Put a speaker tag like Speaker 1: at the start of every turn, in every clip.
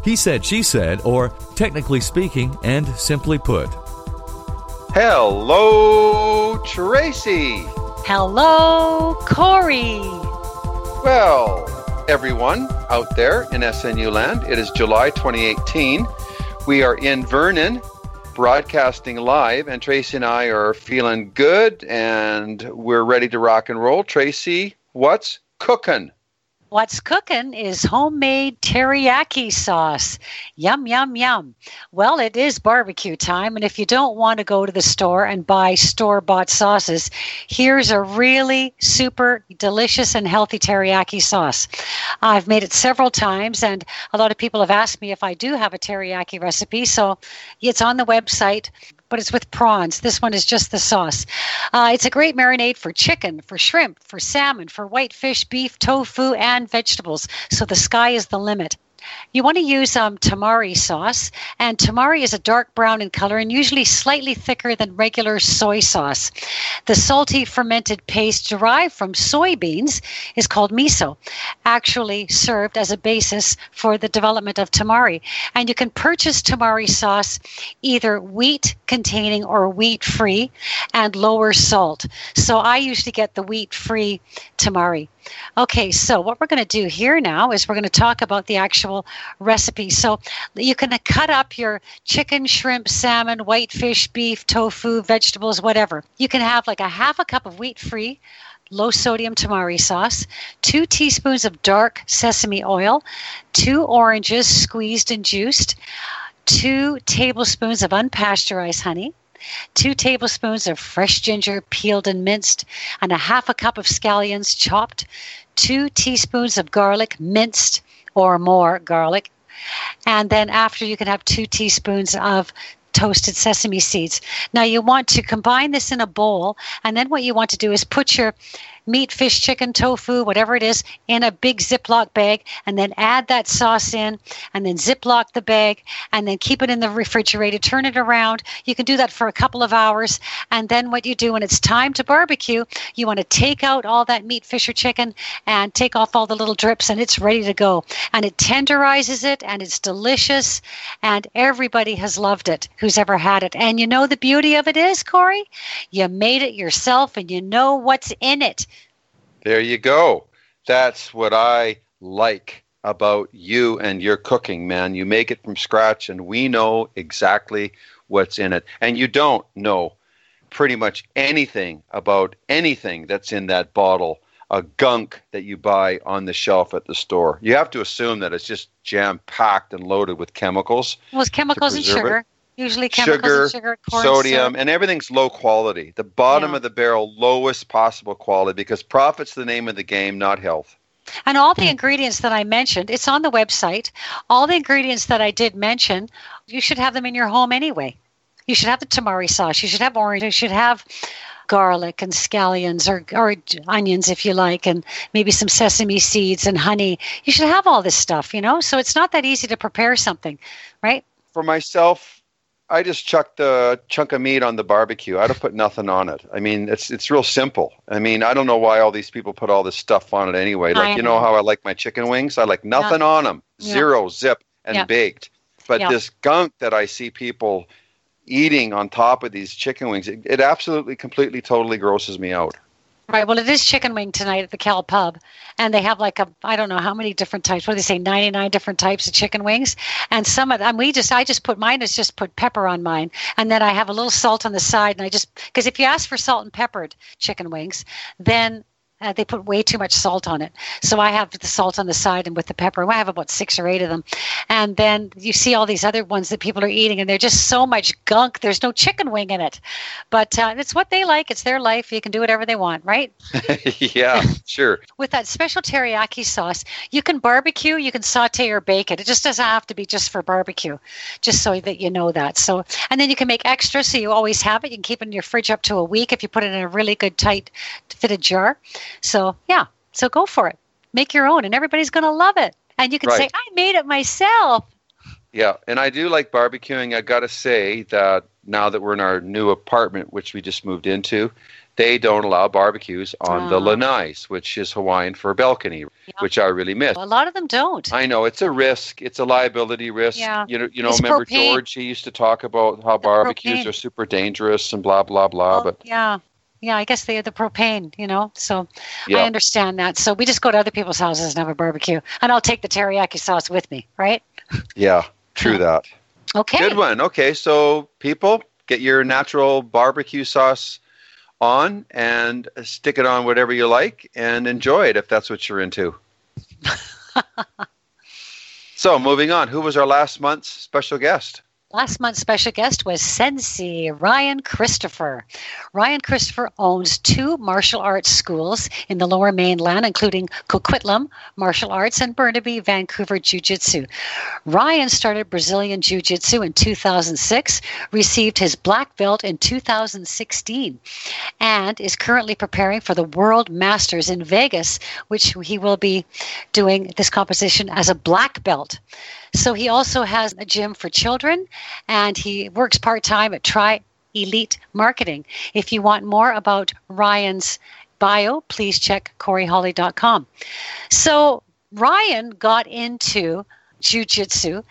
Speaker 1: He Said, She Said, or Technically Speaking and Simply Put.
Speaker 2: Hello, Tracy.
Speaker 3: Hello, Corey.
Speaker 2: Well, everyone out there in SNU land, it is July 2018. We are in Vernon, broadcasting live, and Tracy and I are feeling good, and we're ready to rock and roll. Tracy, what's cooking?
Speaker 3: What's cooking is homemade teriyaki sauce. Yum, yum, yum. Well, it is barbecue time, and if you don't want to go to the store and buy store-bought sauces, here's a really super delicious and healthy teriyaki sauce. I've made it several times, and a lot of people have asked me if I do have a teriyaki recipe, so it's on the website, but it's with prawns. This one is just the sauce. It's a great marinade for chicken, for shrimp, for salmon, for white fish, beef, tofu, and vegetables. So the sky is the limit. You want to use tamari sauce, and tamari is a dark brown in color and usually slightly thicker than regular soy sauce. The salty fermented paste derived from soybeans is called miso, actually served as a basis for the development of tamari. And you can purchase tamari sauce either wheat-containing or wheat-free and lower salt. So I usually get the wheat-free tamari. Okay, so what we're going to do here now is we're going to talk about the actual recipe. So you can cut up your chicken, shrimp, salmon, white fish, beef, tofu, vegetables, whatever. You can have like a half a cup of wheat-free, low-sodium tamari sauce, 2 teaspoons of dark sesame oil, 2 oranges squeezed and juiced, 2 tablespoons of unpasteurized honey, 2 tablespoons of fresh ginger peeled and minced, and a half a cup of scallions chopped, 2 teaspoons of garlic minced or more garlic, and then after you can have 2 teaspoons of toasted sesame seeds. Now you want to combine this in a bowl, and then what you want to do is put your meat, fish, chicken, tofu, whatever it is, in a big Ziploc bag, and then add that sauce in, and then Ziploc the bag, and then keep it in the refrigerator, turn it around. You can do that for a couple of hours, and then what you do when it's time to barbecue, you want to take out all that meat, fish, or chicken, and take off all the little drips, and it's ready to go. And it tenderizes it, and it's delicious, and everybody has loved it who's ever had it. And you know the beauty of it is, Corey? You made it yourself, and you know what's in it.
Speaker 2: There you go. That's what I like about you and your cooking, man. You make it from scratch, and we know exactly what's in it. And you don't know pretty much anything about anything that's in that bottle, a gunk that you buy on the shelf at the store. You have to assume that it's just jam-packed and loaded with chemicals.
Speaker 3: Well, it's chemicals and sugar. Usually chemicals and sugar, corn
Speaker 2: sodium,
Speaker 3: syrup.
Speaker 2: And everything's low quality. The bottom of the barrel, lowest possible quality, because profit's the name of the game, not health.
Speaker 3: And all the ingredients that I mentioned, it's on the website. All the ingredients that I did mention, you should have them in your home anyway. You should have the tamari sauce. You should have orange. You should have garlic and scallions or onions if you like, and maybe some sesame seeds and honey. You should have all this stuff, you know? So it's not that easy to prepare something, right?
Speaker 2: For myself, I just chucked a chunk of meat on the barbecue. I don't put nothing on it. I mean, it's real simple. I mean, I don't know why all these people put all this stuff on it anyway. Like, you know how I like my chicken wings? I like nothing on them. Zero, zip, and baked. But this gunk that I see people eating on top of these chicken wings, it absolutely, completely, totally grosses me out.
Speaker 3: Right. Well, it is chicken wing tonight at the Cal Pub, and they have like I don't know how many different types. What do they say? 99 different types of chicken wings, and some of them I just put mine is just put pepper on mine, and then I have a little salt on the side, and because if you ask for salt and peppered chicken wings, then they put way too much salt on it. So I have the salt on the side and with the pepper. I have about 6 or 8 of them. And then you see all these other ones that people are eating, and they're just so much gunk. There's no chicken wing in it. But it's what they like. It's their life. You can do whatever they want, right?
Speaker 2: Yeah, sure.
Speaker 3: With that special teriyaki sauce, you can barbecue, you can saute or bake it. It just doesn't have to be just for barbecue, just so that you know that. So, and then you can make extra, so you always have it. You can keep it in your fridge up to a week if you put it in a really good, tight, fitted jar. So, yeah. So go for it. Make your own, and everybody's going to love it. And you can say, I made it myself.
Speaker 2: Yeah, and I do like barbecuing. I got to say that now that we're in our new apartment, which we just moved into, they don't allow barbecues on the lanais, which is Hawaiian for balcony, which I really miss.
Speaker 3: A lot of them don't.
Speaker 2: I know it's a risk. It's a liability risk.
Speaker 3: Yeah.
Speaker 2: You know.
Speaker 3: It's
Speaker 2: Remember
Speaker 3: propane.
Speaker 2: George? He used to talk about how barbecues
Speaker 3: propane.
Speaker 2: are super dangerous and blah blah blah. But
Speaker 3: yeah, I guess they have the propane. So
Speaker 2: Yeah.
Speaker 3: I understand that. So we just go to other people's houses and have a barbecue, and I'll take the teriyaki sauce with me, right?
Speaker 2: yeah, true that.
Speaker 3: Okay.
Speaker 2: Good one. Okay, so people, get your natural barbecue sauce on and stick it on whatever you like and enjoy it if that's what you're into. So moving on, who was our last month's special guest?
Speaker 3: Last month's special guest was Sensei Ryan Christopher. Ryan Christopher owns 2 martial arts schools in the Lower Mainland, including Coquitlam Martial Arts and Burnaby Vancouver Jiu-Jitsu. Ryan started Brazilian Jiu-Jitsu in 2006, received his black belt in 2016, and is currently preparing for the World Masters in Vegas, which he will be doing this competition as a black belt. So he also has a gym for children, and he works part-time at Tri Elite Marketing. If you want more about Ryan's bio, please check CoreyHolly.com. So Ryan got into jiu-jitsu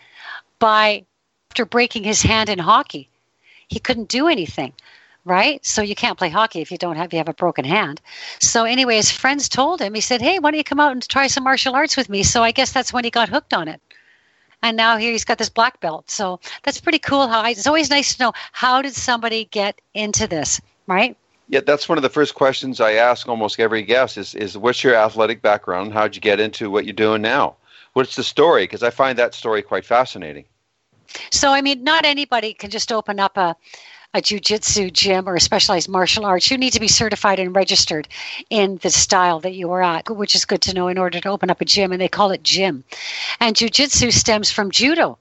Speaker 3: after breaking his hand in hockey. He couldn't do anything, right? So you can't play hockey if you have a broken hand. So anyway, his friends told him, he said, hey, why don't you come out and try some martial arts with me? So I guess that's when he got hooked on it. And now here he's got this black belt. So that's pretty cool. It's always nice to know, how did somebody get into this, right?
Speaker 2: Yeah, that's one of the first questions I ask almost every guest is what's your athletic background? How'd you get into what you're doing now? What's the story? Because I find that story quite fascinating.
Speaker 3: So, I mean, not anybody can just open up a jiu-jitsu gym or a specialized martial arts. You need to be certified and registered in the style that you are at, which is good to know in order to open up a gym, and they call it gym. And jiu-jitsu stems from judo.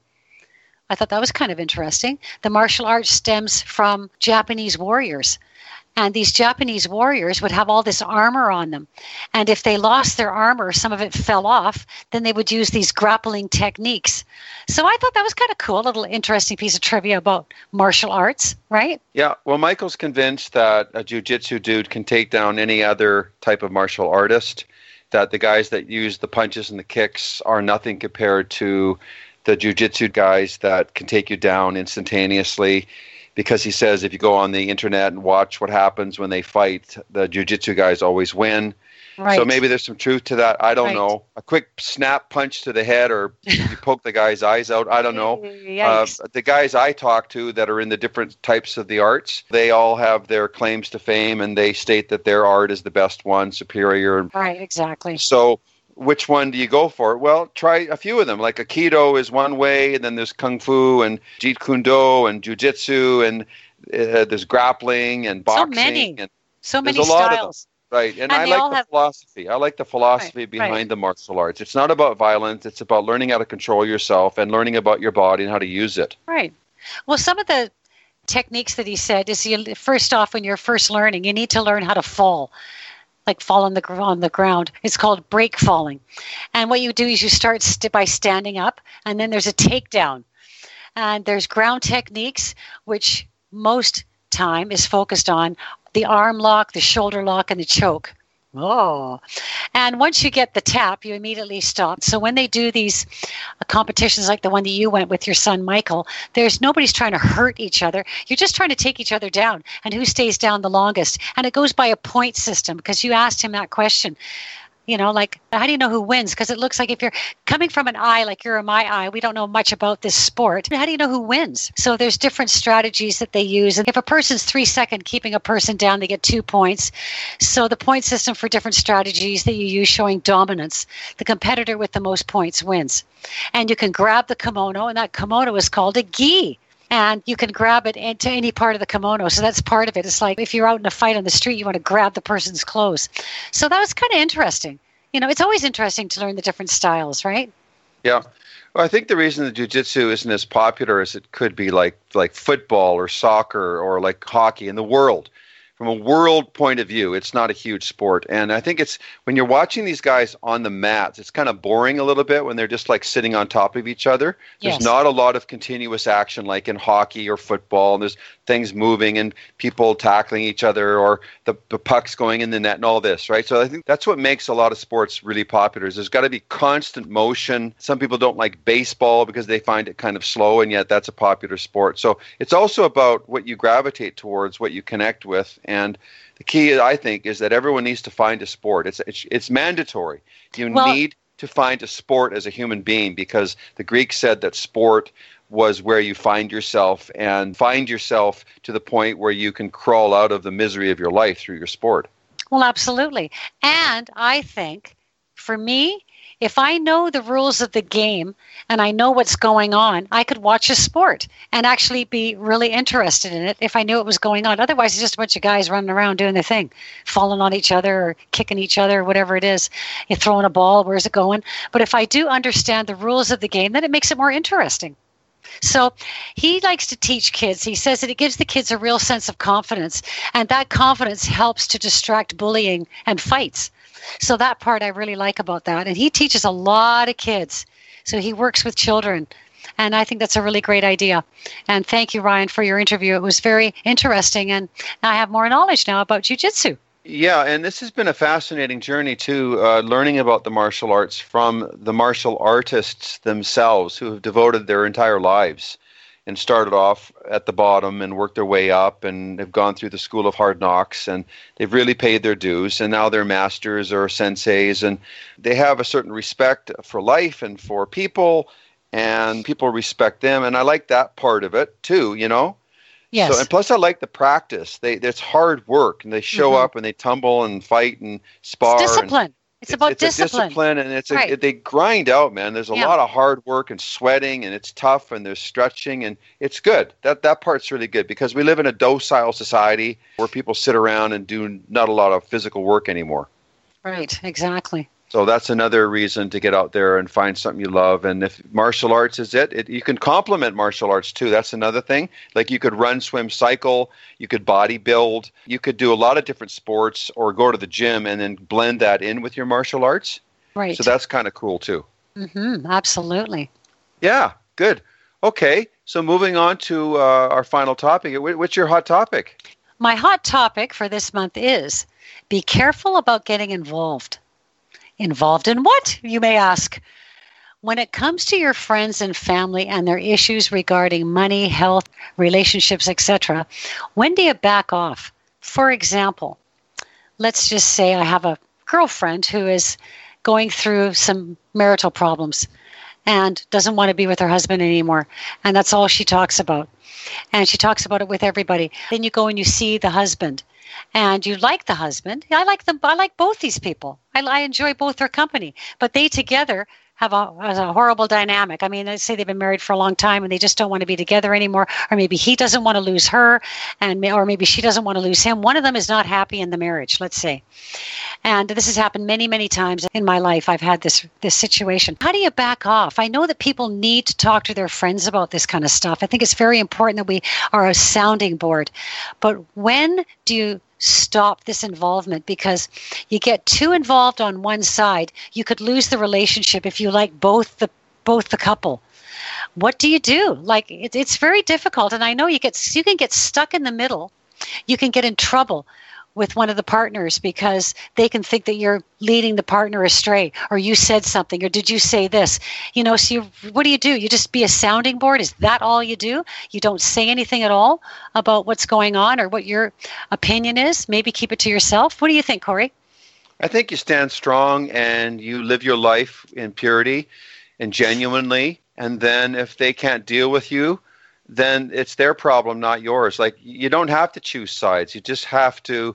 Speaker 3: I thought that was kind of interesting. The martial arts stems from Japanese warriors. And these Japanese warriors would have all this armor on them. And if they lost their armor, some of it fell off, then they would use these grappling techniques. So I thought that was kind of cool, a little interesting piece of trivia about martial arts, right?
Speaker 2: Yeah, well, Michael's convinced that a jiu-jitsu dude can take down any other type of martial artist, that the guys that use the punches and the kicks are nothing compared to the jiu-jitsu guys that can take you down instantaneously. Because he says if you go on the internet and watch what happens when they fight, the jiu-jitsu guys always win.
Speaker 3: Right.
Speaker 2: So maybe there's some truth to that. I don't know. A quick snap punch to the head, or you poke the guy's eyes out. I don't know. The guys I talk to that are in the different types of the arts, they all have their claims to fame, and they state that their art is the best one, superior.
Speaker 3: Right, exactly.
Speaker 2: So which one do you go for? Well, try a few of them. Like Aikido is one way, and then there's Kung Fu and Jeet Kune Do and Jiu-Jitsu, and there's grappling and boxing.
Speaker 3: So many
Speaker 2: there's a lot
Speaker 3: styles.
Speaker 2: of them. Right, and I
Speaker 3: they
Speaker 2: like
Speaker 3: all
Speaker 2: the
Speaker 3: have
Speaker 2: philosophy. I like the philosophy behind the martial arts. It's not about violence. It's about learning how to control yourself and learning about your body and how to use it.
Speaker 3: Right. Well, some of the techniques that he said is, first off, when you're first learning, you need to learn how to fall. Like fall on the ground. It's called break falling. And what you do is you start by standing up, and then there's a takedown. And there's ground techniques, which most time is focused on the arm lock, the shoulder lock, and the choke. Oh. And once you get the tap, you immediately stop. So when they do these competitions like the one that you went with your son, Michael, nobody's trying to hurt each other. You're just trying to take each other down, and who stays down the longest. And it goes by a point system, because you asked him that question. Like, how do you know who wins? Because it looks like if you're coming from an eye, like you're in my eye, we don't know much about this sport. How do you know who wins? So there's different strategies that they use. And if a person's 3 seconds keeping a person down, they get 2 points. So the point system for different strategies that you use showing dominance, the competitor with the most points wins. And you can grab the kimono, and that kimono is called a gi. And you can grab it into any part of the kimono. So that's part of it. It's like if you're out in a fight on the street, you want to grab the person's clothes. So that was kind of interesting. It's always interesting to learn the different styles, right?
Speaker 2: Yeah. Well, I think the reason the jiu-jitsu isn't as popular as it could be like football or soccer or like hockey in the world. from a world point of view, it's not a huge sport. And I think it's when you're watching these guys on the mats, it's kind of boring a little bit when they're just like sitting on top of each other. There's not a lot of continuous action like in hockey or football. And there's things moving and people tackling each other or the pucks going in the net and all this, right? So I think that's what makes a lot of sports really popular is there's got to be constant motion. Some people don't like baseball because they find it kind of slow, and yet that's a popular sport. So it's also about what you gravitate towards, what you connect with. And the key, I think, is that everyone needs to find a sport. It's mandatory. You need to find a sport as a human being because the Greeks said that sport was where you find yourself and find yourself to the point where you can crawl out of the misery of your life through your sport.
Speaker 3: Well, absolutely. And I think, for me, if I know the rules of the game and I know what's going on, I could watch a sport and actually be really interested in it if I knew what was going on. Otherwise, it's just a bunch of guys running around doing their thing, falling on each other or kicking each other, whatever it is. You're throwing a ball, where's it going? But if I do understand the rules of the game, then it makes it more interesting. So he likes to teach kids. He says that it gives the kids a real sense of confidence, and that confidence helps to distract bullying and fights. So that part I really like about that. And he teaches a lot of kids. So he works with children. And I think that's a really great idea. And thank you, Ryan, for your interview. It was very interesting. And I have more knowledge now about jiu-jitsu.
Speaker 2: Yeah, and this has been a fascinating journey too, learning about the martial arts from the martial artists themselves who have devoted their entire lives and started off at the bottom and worked their way up and have gone through the school of hard knocks and they've really paid their dues and now they're masters or senseis and they have a certain respect for life and for people and people respect them. And I like that part of it too, you know?
Speaker 3: Yes.
Speaker 2: So, and plus I like the practice. It's hard work and they show up and they tumble and fight and spar.
Speaker 3: It's discipline. It's about discipline.
Speaker 2: A discipline and they grind out, man. There's a lot of hard work and sweating and it's tough and there's stretching and it's good. That part's really good because we live in a docile society where people sit around and do not a lot of physical work anymore.
Speaker 3: Right, exactly.
Speaker 2: So that's another reason to get out there and find something you love. And if martial arts is you can complement martial arts too. That's another thing. Like you could run, swim, cycle. You could bodybuild. You could do a lot of different sports or go to the gym and then blend that in with your martial arts.
Speaker 3: Right.
Speaker 2: So that's kind of cool too.
Speaker 3: Absolutely.
Speaker 2: Yeah, good. Okay, so moving on to our final topic. What's your hot topic?
Speaker 3: My hot topic for this month is be careful about getting involved. Involved in what, you may ask? When it comes to your friends and family and their issues regarding money, health, relationships, etc., when do you back off? For example, let's just say I have a girlfriend who is going through some marital problems and doesn't want to be with her husband anymore. And that's all she talks about. And she talks about it with everybody. Then you go and you see the husband. And you like the husband. I like them. I like both these people. I enjoy both their company. But they together have a horrible dynamic. I mean, let's say they've been married for a long time and they just don't want to be together anymore. Or maybe he doesn't want to lose her, or maybe she doesn't want to lose him. One of them is not happy in the marriage, let's say. And this has happened many, many times in my life. I've had this situation. How do you back off? I know that people need to talk to their friends about this kind of stuff. I think it's very important that we are a sounding board. But when do you stop this involvement? Because you get too involved on one side, you could lose the relationship if you like both the couple. What do you do? Like it's very difficult, and I know you can get stuck in the middle. You can get in trouble with one of the partners because they can think that you're leading the partner astray, or you said something, or did you say this? So what do? You just be a sounding board? Is that all you do? You don't say anything at all about what's going on or what your opinion is? Maybe keep it to yourself? What do you think, Corey?
Speaker 2: I think you stand strong and you live your life in purity and genuinely, and then if they can't deal with you, then it's their problem, not yours. Like, you don't have to choose sides. You just have to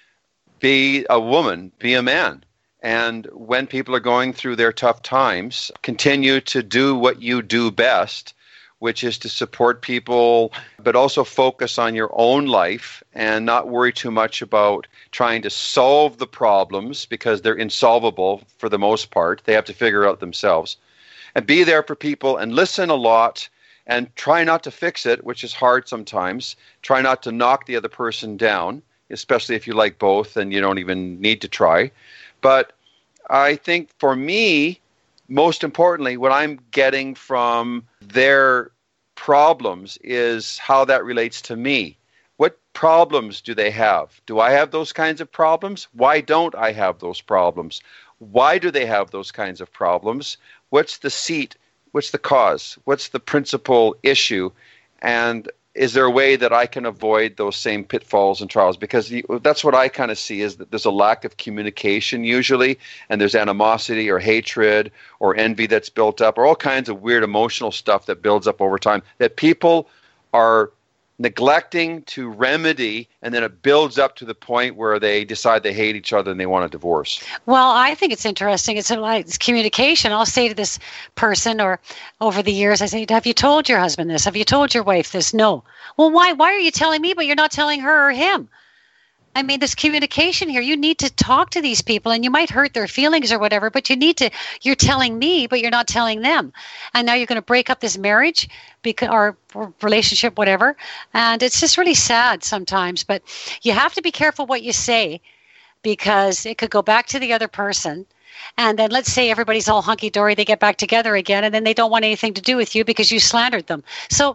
Speaker 2: be a woman, be a man. And when people are going through their tough times, continue to do what you do best, which is to support people, but also focus on your own life and not worry too much about trying to solve the problems because they're insolvable for the most part. They have to figure out themselves. And be there for people and listen a lot. And try not to fix it, which is hard sometimes. Try not to knock the other person down. especially if you like both and you don't even need to try. But I think for me, most importantly, what I'm getting from their problems is how that relates to me. What problems do they have? Do I have those kinds of problems? Why don't I have those problems? Why do they have those kinds of problems? What's the seat? What's the cause? What's the principal issue? And is there a way that I can avoid those same pitfalls and trials? Because that's what I kind of see, is that there's a lack of communication usually, and there's animosity or hatred or envy that's built up, or all kinds of weird emotional stuff that builds up over time that people are neglecting to remedy, and then it builds up to the point where they decide they hate each other and they want a divorce.
Speaker 3: Well, I think it's interesting. It's communication. I'll say to this person, or over the years, I say, have you told your husband this? Have you told your wife this? No. Well, why? Why are you telling me, but you're not telling her or him? I mean, there's communication here. You need to talk to these people, and you might hurt their feelings or whatever, but you're telling me, but you're not telling them. And now you're going to break up this marriage or relationship, whatever. And it's just really sad sometimes, but you have to be careful what you say, because it could go back to the other person. And then let's say everybody's all hunky-dory, they get back together again, and then they don't want anything to do with you because you slandered them. So,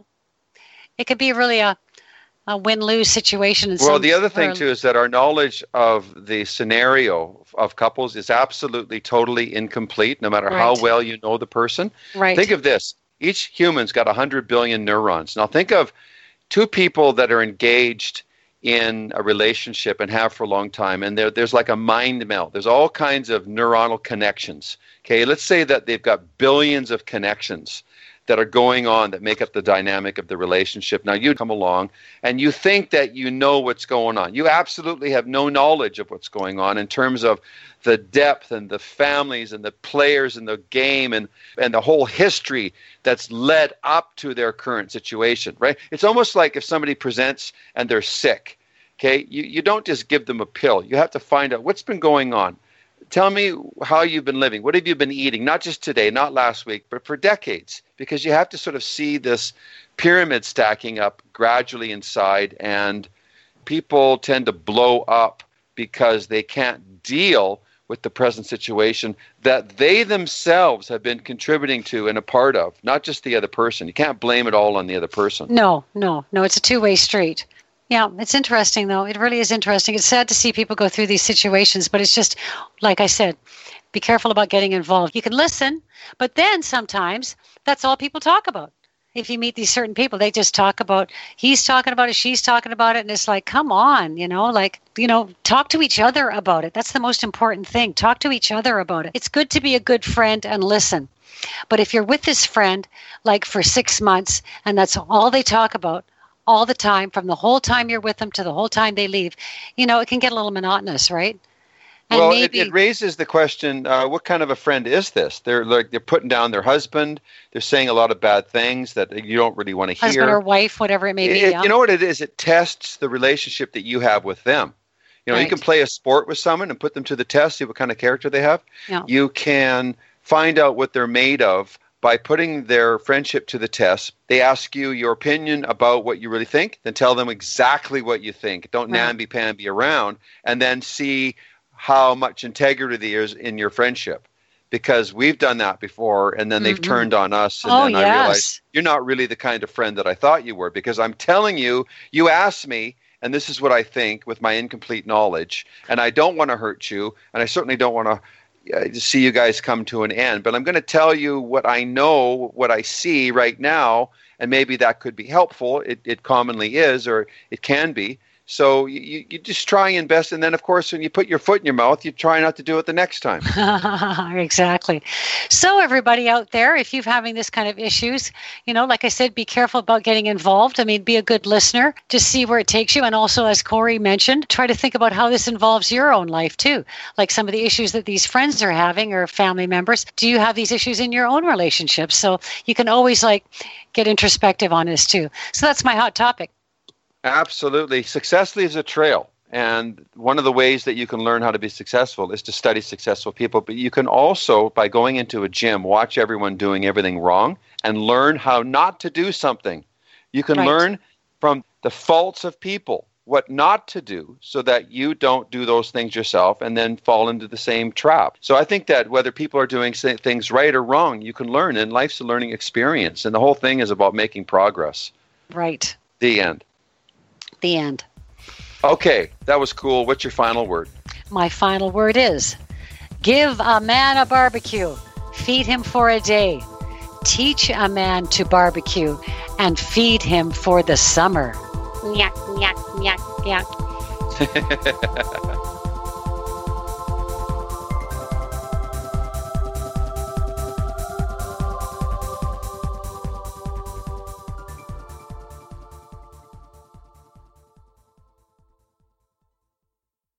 Speaker 3: it could be really a win-lose situation.
Speaker 2: Well, the other thing, too, is that our knowledge of the scenario of couples is absolutely, totally incomplete, no matter how well you know the person.
Speaker 3: Right.
Speaker 2: Think of this. Each human's got 100 billion neurons. Now, think of two people that are engaged in a relationship and have for a long time, and there's like a mind melt. There's all kinds of neuronal connections. Okay, let's say that they've got billions of connections that are going on that make up the dynamic of the relationship. Now, you come along and you think that you know what's going on. You absolutely have no knowledge of what's going on in terms of the depth and the families and the players and the game and the whole history that's led up to their current situation, right? It's almost like if somebody presents and they're sick, okay? You don't just give them a pill. You have to find out what's been going on. Tell me how you've been living. What have you been eating? Not just today, not last week, but for decades. Because you have to sort of see this pyramid stacking up gradually inside, and people tend to blow up because they can't deal with the present situation that they themselves have been contributing to and a part of, not just the other person. You can't blame it all on the other person.
Speaker 3: No, it's a two-way street. Yeah, it's interesting, though. It really is interesting. It's sad to see people go through these situations, but it's just, like I said, be careful about getting involved. You can listen, but then sometimes that's all people talk about. If you meet these certain people, they just talk about, he's talking about it, she's talking about it, and it's like, come on, talk to each other about it. That's the most important thing. Talk to each other about it. It's good to be a good friend and listen. But if you're with this friend, like for 6 months, and that's all they talk about, all the time, from the whole time you're with them to the whole time they leave, it can get a little monotonous, right? And
Speaker 2: well, it raises the question, what kind of a friend is this? They're putting down their husband. They're saying a lot of bad things that you don't really want to hear.
Speaker 3: Husband or wife, whatever it may be. Yeah.
Speaker 2: You know what it is? It tests the relationship that you have with them. You can play a sport with someone and put them to the test, see what kind of character they have.
Speaker 3: Yeah.
Speaker 2: You can find out what they're made of by putting their friendship to the test. They ask you your opinion about what you really think, then tell them exactly what you think. Don't namby-pamby around, and then see how much integrity there is in your friendship. Because we've done that before, and then they've turned on us, and then I realized you're not really the kind of friend that I thought you were, because I'm telling you, you asked me, and this is what I think with my incomplete knowledge, and I don't want to hurt you, and I certainly don't want to see you guys come to an end. But I'm going to tell you what I know, what I see right now, and maybe that could be helpful. It commonly is, or it can be. So you just try and best, and then, of course, when you put your foot in your mouth, you try not to do it the next time.
Speaker 3: Exactly. So everybody out there, if you're having this kind of issues, like I said, be careful about getting involved. I mean, be a good listener. Just see where it takes you. And also, as Corey mentioned, try to think about how this involves your own life, too. Like some of the issues that these friends are having or family members. Do you have these issues in your own relationships? So you can always, get introspective on this, too. So that's my hot topic.
Speaker 2: Absolutely. Success leaves a trail. And one of the ways that you can learn how to be successful is to study successful people. But you can also, by going into a gym, watch everyone doing everything wrong and learn how not to do something. You can learn from the faults of people. what not to do so that you don't do those things yourself and then fall into the same trap. So I think that whether people are doing things right or wrong, you can learn, and life's a learning experience. And the whole thing is about making progress.
Speaker 3: Right.
Speaker 2: The end.
Speaker 3: The end.
Speaker 2: Okay, that was cool. What's your final word?
Speaker 3: My final word is, give a man a barbecue, feed him for a day, teach a man to barbecue, and feed him for the summer. Yak, yak, yak, yak.